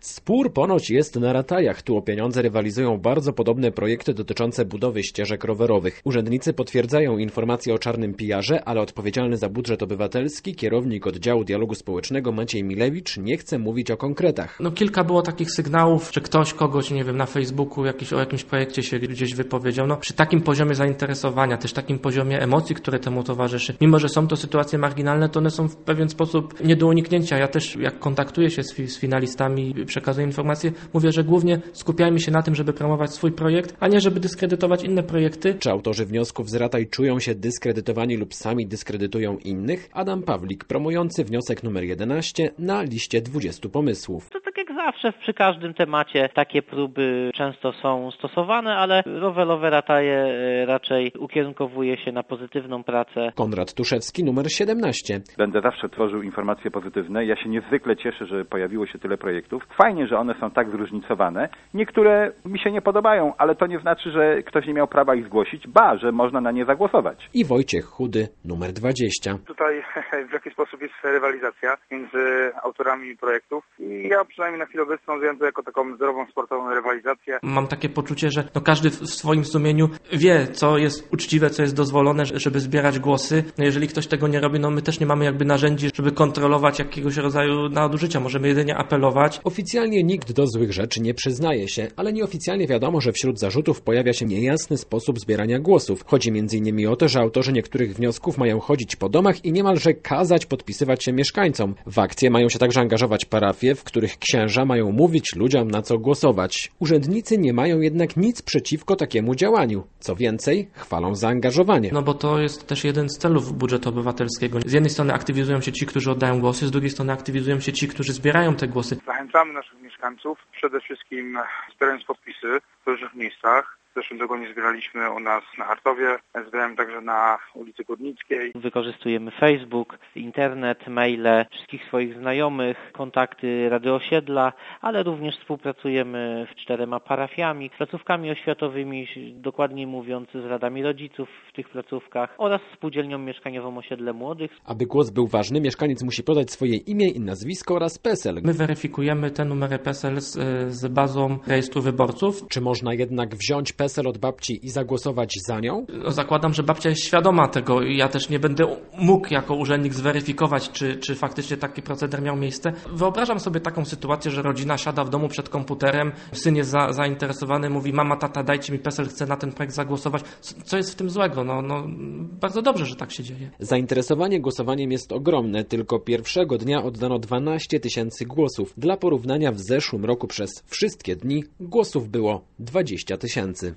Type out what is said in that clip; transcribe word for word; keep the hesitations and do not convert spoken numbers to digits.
Spór ponoć jest na Ratajach. Tu o pieniądze rywalizują bardzo podobne projekty dotyczące budowy ścieżek rowerowych. Urzędnicy potwierdzają informacje o czarnym pijarze, ale odpowiedzialny za budżet obywatelski, kierownik oddziału dialogu społecznego Maciej Milewicz nie chce mówić o konkretach. No kilka było takich sygnałów, że ktoś kogoś, nie wiem, na Facebooku jakiś, o jakimś projekcie się gdzieś wypowiedział. No przy takim poziomie zainteresowania, też takim poziomie emocji, które temu towarzyszy, mimo że są to sytuacje marginalne, to one są w pewien sposób nie do uniknięcia. Ja też jak kontaktuję się z, fi- z finalistami, przekazuję informacje, mówię, że głównie skupiajmy się na tym, żeby promować swój projekt, a nie żeby dyskredytować inne projekty. Czy autorzy wniosków z Rataj czują się dyskredytowani lub sami dyskredytują innych? Adam Pawlik, promujący wniosek numer jedenaście na liście dwudziestu pomysłów. To tak jak zawsze przy każdym temacie takie próby często są stosowane, ale rowerowe Rataje raczej ukierunkowuje się na pozytywną pracę. Konrad Tuszewski, numer siedemnaście. Będę zawsze tworzył informacje pozytywne. Ja się niezwykle cieszę, że pojawiło się tyle projektów. Fajnie, że one są tak zróżnicowane. Niektóre mi się nie podobają, ale to nie znaczy, że ktoś nie miał prawa ich zgłosić, ba, że można na nie zagłosować. I Wojciech Chudy, numer dwadzieścia. Tutaj w jakiś sposób jest rywalizacja między autorami projektów i ja przynajmniej na chwilę obecną wiem to jako taką zdrową, sportową rywalizację. Mam takie poczucie, że no każdy w swoim sumieniu wie, co jest uczciwe, co jest dozwolone, żeby zbierać głosy. No jeżeli ktoś tego nie robi, no my też nie mamy jakby narzędzi, żeby kontrolować jakiegoś rodzaju nadużycia. Możemy jedynie apelować. Oficjalnie nikt do złych rzeczy nie przyznaje się, ale nieoficjalnie wiadomo, że wśród zarzutów pojawia się niejasny sposób zbierania głosów. Chodzi między innymi o to, że autorzy niektórych wniosków mają chodzić po domach i niemalże kazać podpisywać się mieszkańcom. W akcję mają się także angażować parafie, w których księża mają mówić ludziom, na co głosować. Urzędnicy nie mają jednak nic przeciwko takiemu działaniu. Co więcej, chwalą zaangażowanie. No bo to jest też jeden z celów budżetu obywatelskiego. Z jednej strony aktywizują się ci, którzy oddają głosy, z drugiej strony aktywizują się ci, którzy zbierają te głosy. Zachęcamy naszych mieszkańców przede wszystkim zbierając podpisy w różnych miejscach. W zeszłym tygodniu zbieraliśmy u nas na Hartowie, zbieramy także na ulicy Górnickiej. Wykorzystujemy Facebook, internet, maile, wszystkich swoich znajomych, kontakty Rady Osiedla, ale również współpracujemy z czterema parafiami, placówkami oświatowymi, dokładniej mówiąc z radami rodziców w tych placówkach oraz spółdzielnią mieszkaniową Osiedle Młodych. Aby głos był ważny, mieszkaniec musi podać swoje imię i nazwisko oraz PESEL. My weryfikujemy te numery PESEL z, z bazą rejestru wyborców. Czy można jednak wziąć PESEL od babci i zagłosować za nią? No, zakładam, że babcia jest świadoma tego i ja też nie będę mógł jako urzędnik zweryfikować, czy, czy faktycznie taki proceder miał miejsce. Wyobrażam sobie taką sytuację, że rodzina siada w domu przed komputerem, syn jest za, zainteresowany, mówi: mama, tata, dajcie mi PESEL, chcę na ten projekt zagłosować. Co jest w tym złego? No, no, bardzo dobrze, że tak się dzieje. Zainteresowanie głosowaniem jest ogromne. Tylko pierwszego dnia oddano dwanaście tysięcy głosów. Dla porównania w zeszłym roku przez wszystkie dni głosów było dwadzieścia tysięcy.